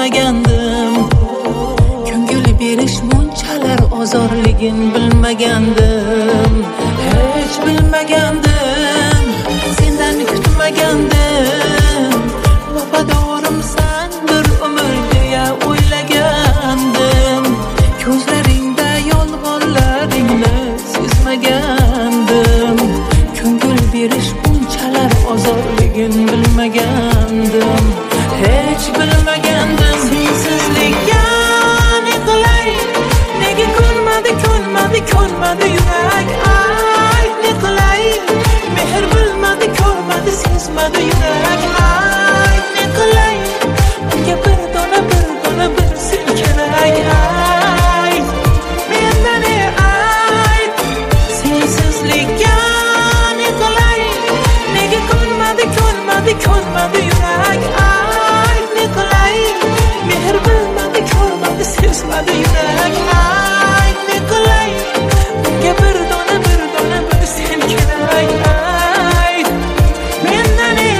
kutmagandim. Ko'ngil berish bunchalar ozorligin bilmagandim. Hech bilmagandim, sendan kutmagandim. Vafadorimsan bir umr deya o'ylagandim. Ko'zlaringda yolg'onlaringni sezmagandim. Ko'ngil berish bunchalar ozorligin bilmagandim. Hech bilmagandim. Sensizlikka ne qilay? Nega ko'nmadi yurak? Ay ne qilay? Mehr bilmadi, ko'rmadi, sezmadi yurak. Ay ne qilay? Unga bir dona bir sen kerak. Ay mendan ay sensizlikka ne qilay? Nega ko'nmadi yurak? Ay ne qilay? Mehr bilmadi, ko'rmadi, sezmadi yurak. Ay ne qilay? Unga bir dona bir sen kerak. Ay mendan ay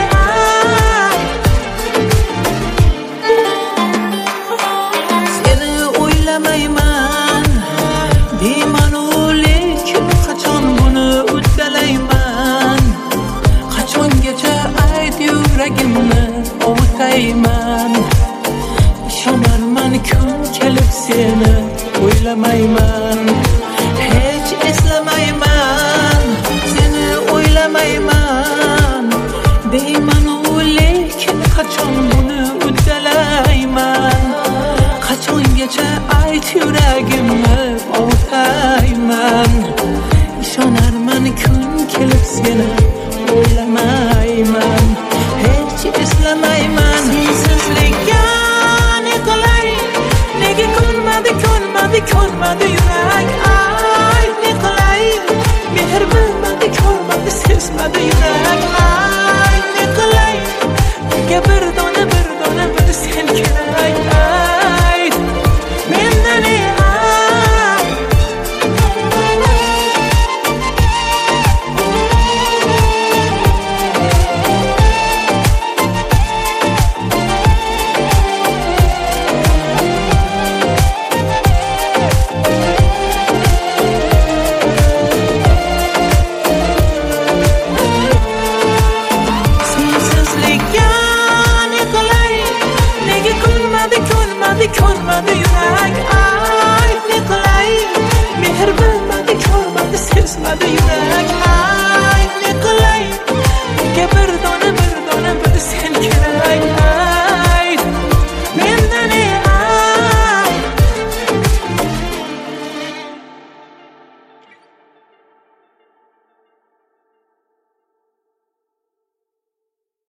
seni o'ylamayman deyman, lekin qachon buni uddalayman? Qachongacha ayt yuragimni ovutayman? Ishonarman kun kelib seni o'ylamayman, hech eslamayman, seni o'ylamayman deyman, lekin qachon buni uddalayman? Qachongacha ayt yuragimni ovutayman? Ishonarman kun kelib seni